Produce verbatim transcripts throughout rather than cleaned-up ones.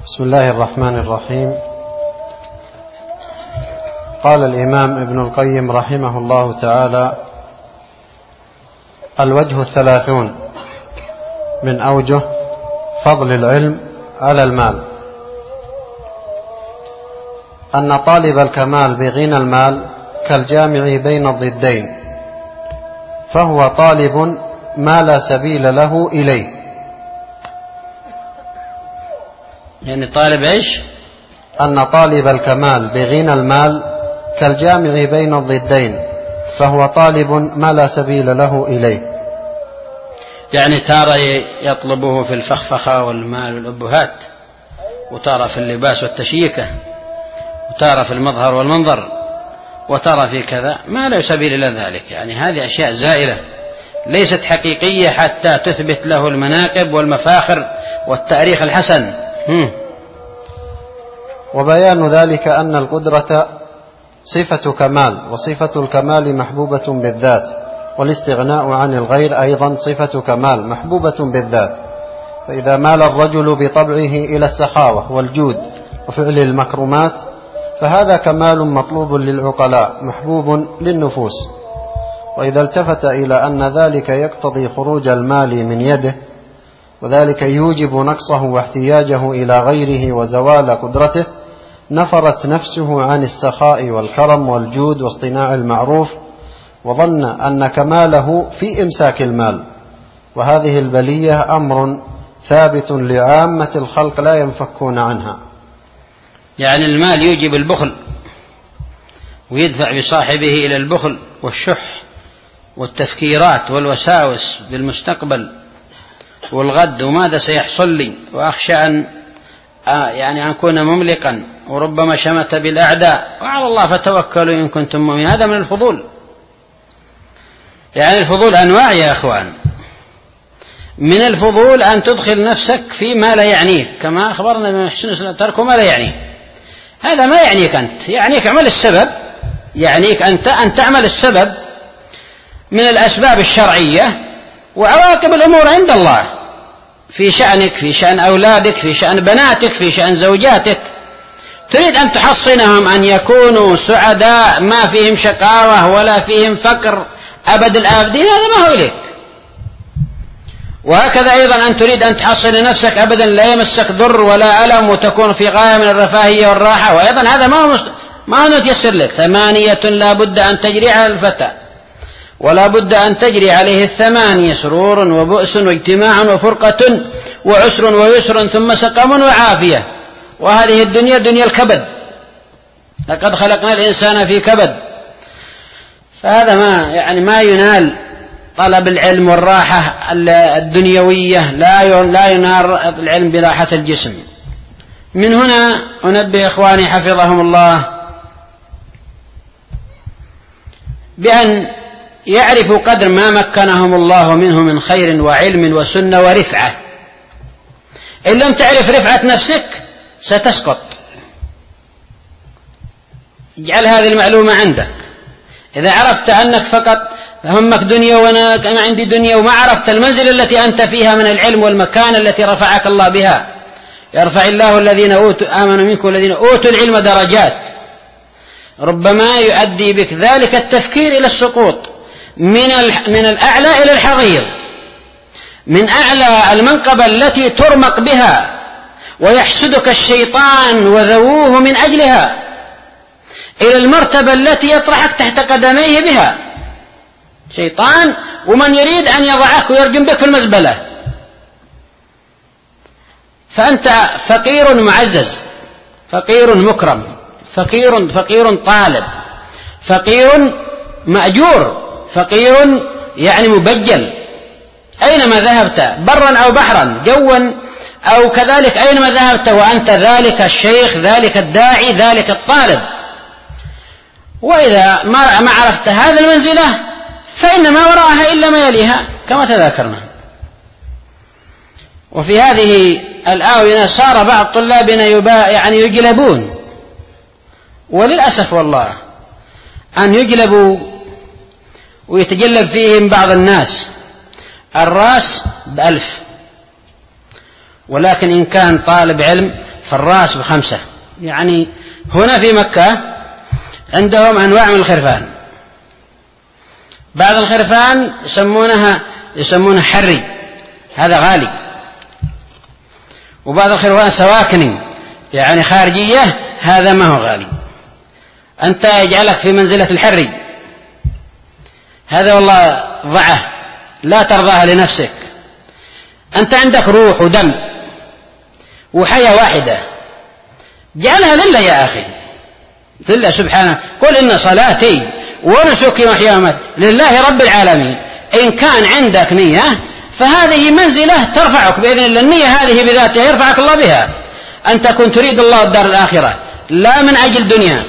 بسم الله الرحمن الرحيم. قال الإمام ابن القيم رحمه الله تعالى: الوجه الثلاثون من أوجه فضل العلم على المال: أن طالب الكمال بغنى المال كالجامع بين الضدين، فهو طالب ما لا سبيل له إليه. يعني طالب إيش؟ أن طالب الكمال بغنى المال كالجامع بين الضدين، فهو طالب ما لا سبيل له إليه. يعني تارى يطلبه في الفخفخة والمال والأبهات، وتارى في اللباس والتشييكة، وتارى في المظهر والمنظر، وتارى في كذا، ما لا سبيل إلى ذلك. يعني هذه أشياء زائلة ليست حقيقية حتى تثبت له المناقب والمفاخر والتاريخ الحسن. هم. وبيان ذلك أن القدرة صفة كمال، وصفة الكمال محبوبة بالذات، والاستغناء عن الغير أيضا صفة كمال محبوبة بالذات. فإذا مال الرجل بطبعه إلى السخاوة والجود وفعل المكرمات فهذا كمال مطلوب للعقلاء محبوب للنفوس. وإذا التفت إلى أن ذلك يقتضي خروج المال من يده، وذلك يوجب نقصه واحتياجه إلى غيره وزوال قدرته، نفرت نفسه عن السخاء والكرم والجود واصطناع المعروف، وظن أن كماله في إمساك المال. وهذه البلية أمر ثابت لعامة الخلق لا ينفكون عنها. يعني المال يوجب البخل، ويدفع بصاحبه إلى البخل والشح والتفكيرات والوساوس بالمستقبل والغد، وماذا سيحصل لي، وأخشى أن يعني أن أكون مملقا، وربما شمت بالأعداء، وعلى الله فتوكلوا إن كنتم مؤمنين. هذا من الفضول. يعني الفضول أنواع يا أخوان. من الفضول أن تدخل نفسك فيما لا يعنيك، كما أخبرنا ابن محسن ترك ما لا يعنيه. هذا ما يعنيك أنت، يعنيك عمل السبب، يعنيك أنت أن تعمل السبب من الأسباب الشرعية، وعواقب الأمور عند الله، في شأنك، في شأن أولادك، في شأن بناتك، في شأن زوجاتك. تريد أن تحصنهم أن يكونوا سعداء ما فيهم شقاوة ولا فيهم فقر أبد الآبدين، هذا ما هو إليك. وهكذا أيضا أن تريد أن تحصن لنفسك أبدا لا يمسك ضر ولا ألم، وتكون في غاية من الرفاهية والراحة، وأيضا هذا ما هو مست... ما هو متيسر لك. ثمانية لا بد أن تجري على الفتى، ولا بد أن تجري عليه الثمانية: سرور وبؤس واجتماع وفرقة وعسر ويسر ثم سقم وعافية. وهذه الدنيا دنيا الكبد، لقد خلقنا الإنسان في كبد. فهذا ما يعني ما ينال طلب العلم والراحة الدنيوية، لا لا ينال العلم براحة الجسم. من هنا أنبه إخواني حفظهم الله بأن يعرفوا قدر ما مكنهم الله منه من خير وعلم وسنة ورفعة. إن لم تعرف رفعة نفسك ستسقط. اجعل هذه المعلومة عندك. إذا عرفت أنك فقط همك دنيا وأنا عندي دنيا، وما عرفت المنزل التي أنت فيها من العلم والمكان التي رفعك الله بها. يرفع الله الذين أوتوا آمنوا منكم والذين أوتوا العلم درجات. ربما يؤدي بك ذلك التفكير إلى السقوط من من الأعلى إلى الحضيض، من أعلى المنقبة التي ترمق بها ويحسدك الشيطان وذووه من أجلها، إلى المرتبة التي يطرحك تحت قدميه بها شيطان، ومن يريد أن يضعك ويرجم بك في المزبلة. فأنت فقير معزز، فقير مكرم، فقير فقير طالب، فقير مأجور، فقير يعني مبجل. أينما ذهبت برا أو بحرا، جوا أو كذلك، أينما ذهبت وأنت ذلك الشيخ، ذلك الداعي، ذلك الطالب. وإذا ما عرفت هذه المنزلة فإن ما وراءها إلا ما يليها كما تذاكرنا. وفي هذه الآونة صار بعض طلابنا يعني يجلبون، وللأسف والله أن يجلبوا ويتجلب فيهم بعض الناس الراس بألف، ولكن إن كان طالب علم فالراس بخمسة. يعني هنا في مكة عندهم أنواع من الخرفان، بعض الخرفان يسمونها يسمونها حري، هذا غالي، وبعض الخرفان سواكني يعني خارجية، هذا ما هو غالي. أنت يجعلك في منزلة الحري، هذا والله ضعه لا ترضاها لنفسك. أنت عندك روح ودم وحياة واحدة، جعلها لله يا أخي، لله سبحانه. قل إن صلاتي ونسكي ومحياي لله رب العالمين. إن كان عندك نية فهذه منزلة ترفعك بإذن الله، النية هذه بذاتها يرفعك الله بها. أن تكون تريد الله الدار الآخرة، لا من أجل دنيا،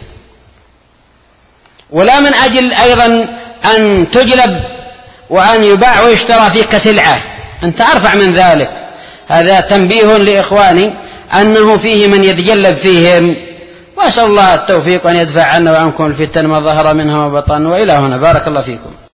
ولا من أجل أيضا أن تجلب وأن يباع ويشترى فيك سلعة، أنت أرفع من ذلك. هذا تنبيه لإخواني أنه فيه من يتجلب فيهم، وأسأل الله التوفيق أن يدفع عنا وعنكم الفتن ما ظهر منها وبطن. وإلى هنا بارك الله فيكم.